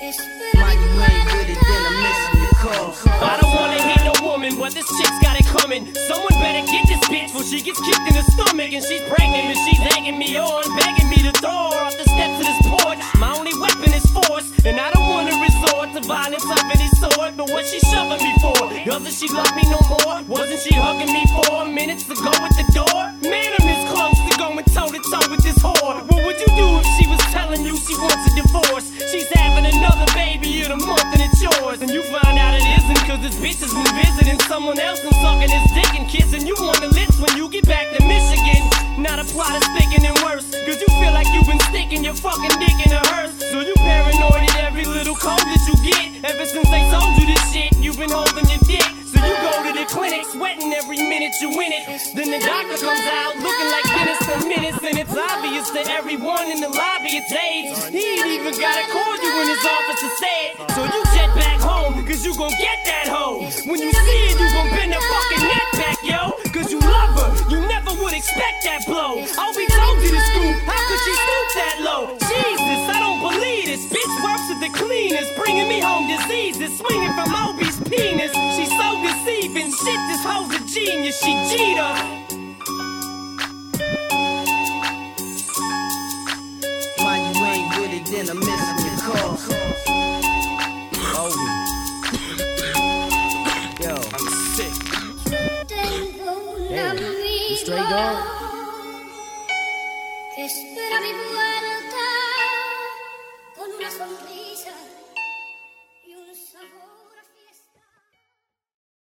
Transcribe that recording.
Why you ain't with it, then I'm missing your calls. I don't wanna hear no woman, but this chick's got it coming. Someone better get this bitch before she gets kicked in the stomach. And she's pregnant and she's egging me on, begging me to throw her off the steps of this porch. My only weapon is force, and I don't wanna resort to violence of any sort. But what's she shoving me for? Doesn't she love me no more? Wasn't she hugging me 4 minutes to go at the door? Man, I'm this close to going toe to toe with this whore. What would you do if she was telling you she wants a divorce? She's having another baby in a month and it's yours. And you find out it isn't, cause this bitch has been visiting someone else and sucking his dick and kissing you on the lips when you get back to Michigan. Now the plot is thinking and worse, cause you feel like you've been sticking your fucking dick in a hearse. So you paranoid at every little cold that you get. Ever since they told you this shit, you've been holding your dick. So you go to the clinic, sweating every minute you win it. Then the doctor comes out looking like Dennis for minutes, and it's obvious to everyone in the lobby it's AIDS. He ain't even gotta call you when his officer said. So you jet back home, cause you gon' get that hoe. When you see it, you gon' bend her fucking neck back, yo. Cause you love her, you never would expect that blow. I'll be told you to scoop, how could she stoop that low? Jesus, I don't believe this. Bitch works at the cleaners, bringing me home diseases, swinging from Obi's penis. She's so deceiving, shit, this hoe's a genius, she cheater. Why you ain't with it, then I'm missing your calls. Yo, I'm sick. Damn, you straight, dog? Que espera mi vuelta con una sonrisa.